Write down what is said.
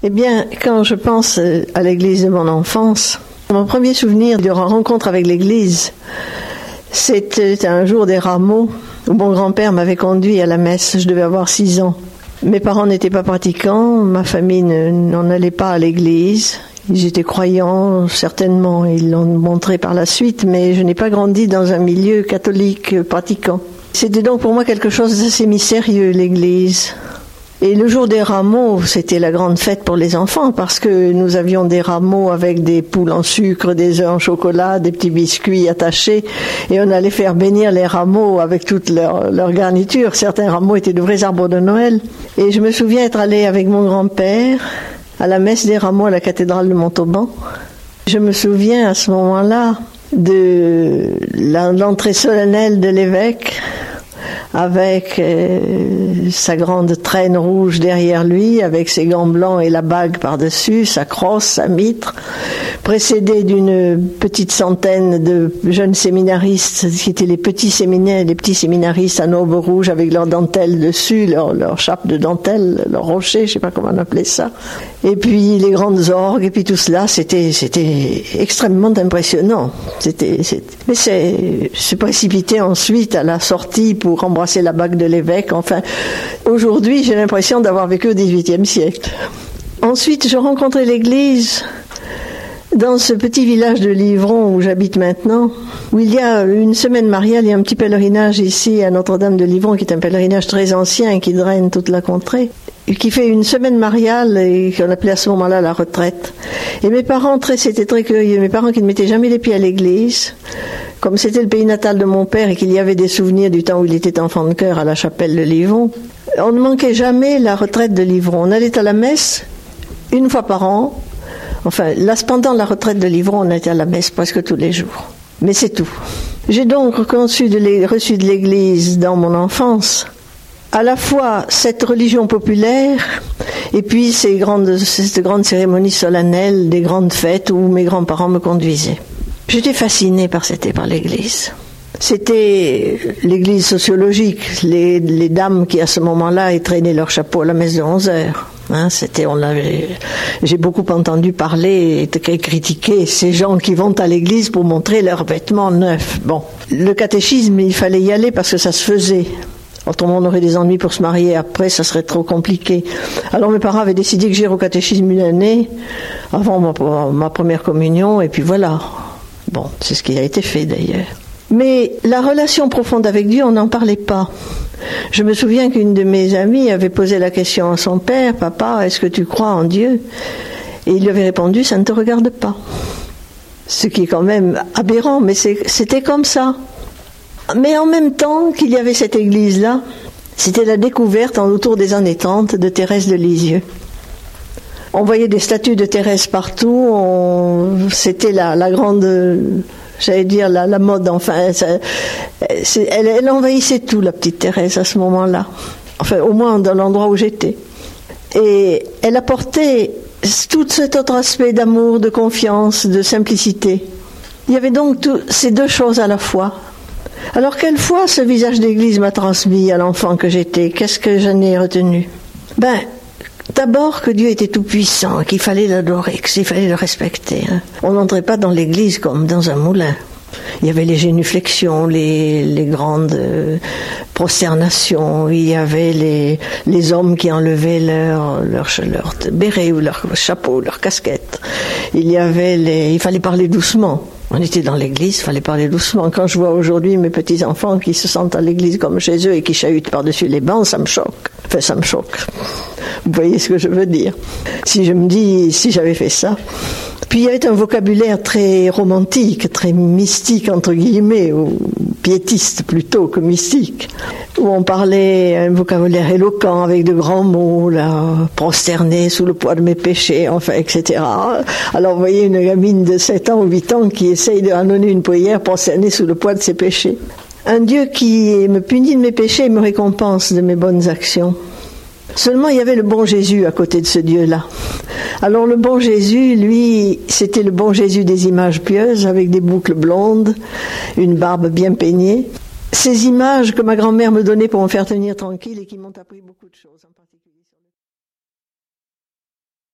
Eh bien, quand je pense à l'église de mon enfance, mon premier souvenir de rencontre avec l'église, c'était un jour des rameaux où mon grand-père m'avait conduit à la messe. Je devais avoir 6 ans. Mes parents n'étaient pas pratiquants, ma famille n'en allait pas à l'église. Ils étaient croyants, certainement, ils l'ont montré par la suite, mais je n'ai pas grandi dans un milieu catholique pratiquant. C'était donc pour moi quelque chose d'assez mystérieux, l'église. Et le jour des rameaux, c'était la grande fête pour les enfants, parce que nous avions des rameaux avec des poules en sucre, des œufs en chocolat, des petits biscuits attachés, et on allait faire bénir les rameaux avec toute leur garniture. Certains rameaux étaient de vrais arbres de Noël. Et je me souviens être allée avec mon grand-père à la messe des rameaux à la cathédrale de Montauban. Je me souviens à ce moment-là de l'entrée solennelle de l'évêque avec sa grande traîne rouge derrière lui, avec ses gants blancs et la bague par-dessus, sa crosse, sa mitre, précédé d'une petite centaine de jeunes séminaristes qui étaient les petits séminaristes à aube rouge avec leur dentelle dessus, leur chape de dentelle, leur rocher, je sais pas comment on appelait ça. Et puis les grandes orgues, et puis tout cela, c'était extrêmement impressionnant. Mais c'est précipité ensuite à la sortie pour embrasser la bague de l'évêque. Enfin, aujourd'hui, j'ai l'impression d'avoir vécu au XVIIIe siècle. Ensuite, je rencontrais l'église dans ce petit village de Livron où j'habite maintenant, où il y a une semaine mariale, il y a un petit pèlerinage ici à Notre-Dame de Livron, qui est un pèlerinage très ancien et qui draine toute la contrée, qui fait une semaine mariale et qu'on appelait à ce moment-là la retraite. Et mes parents, c'était très curieux, mes parents qui ne mettaient jamais les pieds à l'église, comme c'était le pays natal de mon père et qu'il y avait des souvenirs du temps où il était enfant de chœur à la chapelle de Livron, on ne manquait jamais la retraite de Livron. On allait à la messe une fois par an. Enfin, là, pendant la retraite de Livron, on était à la messe presque tous les jours. Mais c'est tout. J'ai donc reçu de l'église dans mon enfance à la fois cette religion populaire et puis cette grande cérémonie solennelle, des grandes fêtes où mes grands-parents me conduisaient. J'étais fascinée par l'église. C'était l'église sociologique, les dames qui à ce moment-là traînaient leur chapeau à la messe de 11 heures. J'ai beaucoup entendu parler et critiquer ces gens qui vont à l'église pour montrer leurs vêtements neufs. Bon, le catéchisme, il fallait y aller parce que ça se faisait. Autrement, on aurait des ennuis pour se marier après, ça serait trop compliqué. Alors mes parents avaient décidé que j'irais au catéchisme une année avant ma première communion, et puis voilà. Bon, c'est ce qui a été fait d'ailleurs. Mais la relation profonde avec Dieu, on n'en parlait pas. Je me souviens qu'une de mes amies avait posé la question à son père, « Papa, est-ce que tu crois en Dieu ?» Et il lui avait répondu, « Ça ne te regarde pas. » Ce qui est quand même aberrant, mais c'était comme ça. Mais en même temps qu'il y avait cette église-là, c'était la découverte autour des années 30 de Thérèse de Lisieux. On voyait des statues de Thérèse partout, c'était la grande... J'allais dire la mode, enfin, elle envahissait tout, la petite Thérèse, à ce moment-là. Enfin, au moins dans l'endroit où j'étais. Et elle apportait tout cet autre aspect d'amour, de confiance, de simplicité. Il y avait donc ces deux choses à la fois. Alors, quelle fois ce visage d'église m'a transmis à l'enfant que j'étais? Qu'est-ce que j'en ai retenu? D'abord que Dieu était tout-puissant, qu'il fallait l'adorer, qu'il fallait le respecter. On n'entrait pas dans l'église comme dans un moulin. Il y avait les génuflexions, les grandes prosternations, il y avait les hommes qui enlevaient leur béret ou leur chapeau, leur casquette. Il fallait parler doucement. On était dans l'église, il fallait parler doucement. Quand je vois aujourd'hui mes petits-enfants qui se sentent à l'église comme chez eux et qui chahutent par-dessus les bancs, ça me choque. Enfin, ça me choque. Vous voyez ce que je veux dire? Si je me dis, si j'avais fait ça. Puis il y avait un vocabulaire très romantique, très mystique, entre guillemets, ou piétiste plutôt que mystique, où on parlait un vocabulaire éloquent avec de grands mots, là, prosterné sous le poids de mes péchés, enfin, etc. Alors vous voyez une gamine de 7 ans ou 8 ans qui essaye de annoncer une prière prosternée sous le poids de ses péchés. Un Dieu qui me punit de mes péchés et me récompense de mes bonnes actions. Seulement, il y avait le bon Jésus à côté de ce Dieu-là. Alors, le bon Jésus, lui, c'était le bon Jésus des images pieuses, avec des boucles blondes, une barbe bien peignée. Ces images que ma grand-mère me donnait pour me faire tenir tranquille et qui m'ont appris beaucoup de choses.